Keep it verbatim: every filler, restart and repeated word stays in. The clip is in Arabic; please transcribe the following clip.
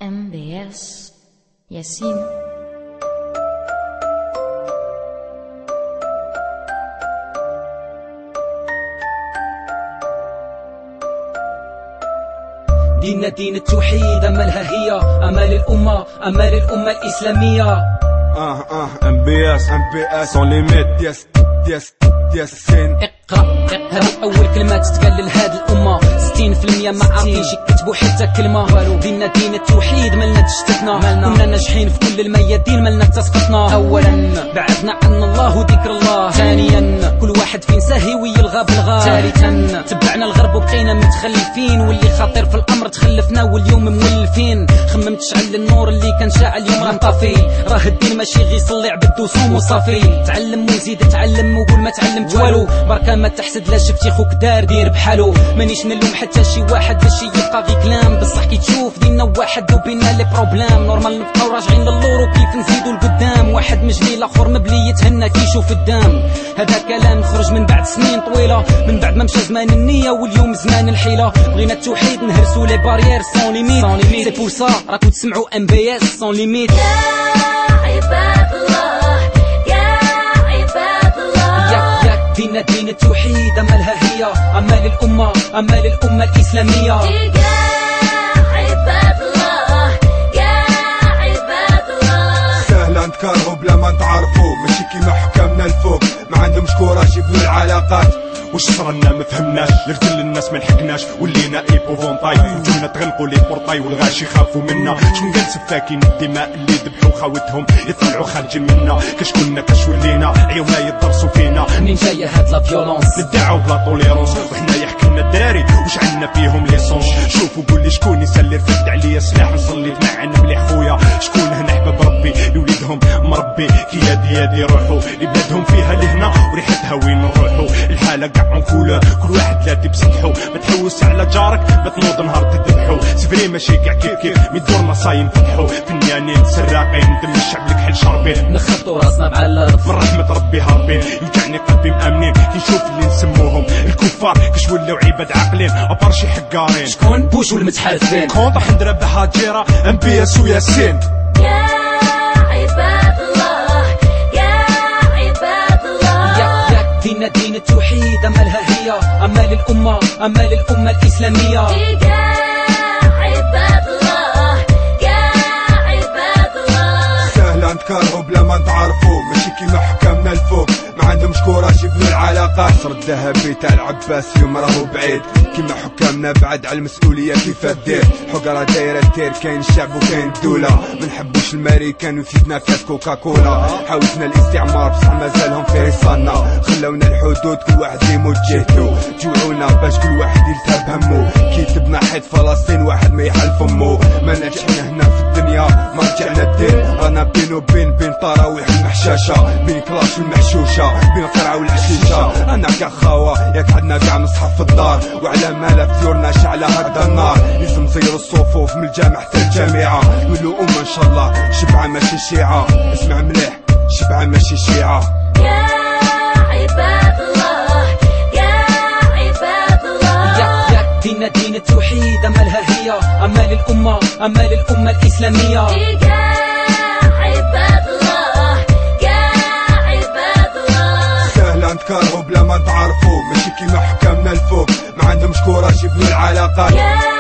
إم بي إس ياسين. ديننا دين التوحيد، أملها هي أمل الأمة، أمل الأمة الإسلامية. اه اه ام بي اس ام بي اس سون ليميت ديس ديس ديس سين. اقرأ هذه أول كلمة تتقال لهاد الأمة، ستين في المية ما عارفينش يكتبوا حتى كلمة والو. ديننا دين التوحيد، مالنا تشتتنا، كنا ناجحين في كل الميادين، مالنا تسقطنا. أولا بعدنا عن الله وذكر الله، ثانيا كل واحد فين ساهي ويلغى بالغا، ثالثا تبعنا الغرب وبقينا متخلفين، واللي خاطر في الأمر تخلفنا واليوم مولفين. خممت شعل النور اللي كان شاعل اليوم راه طافي، راه الدين ماشي غير يصلي عبد وصوم وصافي. تعلم وزيد تعلم وقول ما تعلمت والو، بركة ما تحسد لا شفتي خوك دار دير بحالو. مانيش نلوم حتى شي واحد باش يبقى غير كلام، بصح كي تشوف دينا واحد وبينا لي بروبلام، نورمال نبقاو راجعين للور وكيف نزيدو لقدام. واحد مجلي الاخر مبلي يتهنى كيشوف الدام. هذا كلام خرج من بعد سنين طويله، من بعد ما مشى زمان النيه واليوم زمان الحيله. بغينا التوحيد نهرسو لي باريير سون ليميت، سي بور سا راكو تسمعوا ام بي اس سون ليميت. يا عباد الله يا عباد الله، ياك ياك ديننا دين التوحيد، املها هي امل الامه، امل الامه الاسلاميه. يا عباد الله يا عباد الله، سهلا نتكرهوا بلا ما نتعرفوا، ماشي كيما حكامنا الفوق ما عندهمش كوراج يبنوا العلاقات. واش صرنا ما فهمناش، لرجل الناس ما لحقناش، ولينا ايبوفونطاي، وجونا تغلقوا لي بورطاي والغاشي خافوا منا. شكون قال سفاكين الدماء اللي ذبحوا خوتهم يطلعوا خارجين منا؟ كاش كنا كاش ولينا عيو ما يدرسوا فينا. منين جايه هاد لا فيولونس ندعوا بلا طوليرونس، وحنا يحكي لنا الدراري واش عندنا فيهم ليسونس. شوفوا قول لي شكون يسلي رفد عليا سلاح نصلي معنا مليح خويا. شكون هنا حباب ربي لوليدهم مربي كي يادي يادي روحوا لبلادهم فيها لهنا وريحتها وين نروحوا. الحاله كاع عنكوله كل واحد لا بصدحو، ما تحوس على جارك ما تنوض نهار تذبحو. سفري ماشي كاع كيف كيف ميدور مصايم فتحو، فنانين سراقين دم الشعب لك حل شاربين. نخبطوا راسنا مع الارض من رحمه ربي هاربين. يوجعني قلبي مامنين كي نشوف اللي نسموهم الكفار كاش ولاو عباد عاقلين ابار شي حقارين. شكون بوش والمتحالفين كونطح نضرب هاجيره ام بي اس وياسين. يا عباد الله يا عباد الله، ياك ياك ديننا دين التوحيد، املها هي امل الامه، امل الامه الاسلاميه. يا عباد الله يا عباد الله، سهلا نتكرهوا بلا ما نتعرفوا، ماشي كيما حكامنا الفوق ما عندهمش كوراج يبنوا العلاقات. صر الذهبي تاع العباس اليوم راهو بعيد، كيما حكامنا بعد على المسؤوليه كيف دير. حقره دايره دير، كاين الشعب وكاين الدوله، ما نحبوش الماريكان وزيدنا فيها كوكا كولا. حاولنا الاستعمار بصح مازالهم في رصالنا، خلونا الحدود كل واحد يموت جهتو، جوعونا باش كل واحد يلتهب همو. كيتبنا حيط فلسطين واحد ما يحل فمو. ما نجحنا هنا في الدنيا ما رجعنا الدين، رانا بين وبين بين طراويح المحشاشه، بين كلاش والمحشوشه، بين القرعه والعشيشه. انا كاع خاوه ياك عندنا كاع مصحف في الدار، وعلى مالا في ديورنا شعله هكذا النار. لازم نزيروا الصفوف من الجامع حتى الجامعه، نولوا امه ان شاء الله شبعه ماشي شيعه. اسمع مليح شبعه ماشي شيعه. يا عباد الله يا عباد الله، ياك ياك ديننا دين التوحيد، املها هي امل الامه، امل الامه الاسلاميه. يا عباد الله يا عباد الله، سهلا نتكرهوا بلا ما نتعرفوا، ماشي كيما حكامنا الفوق ما عندهمش كوراج يبنوا العلاقات.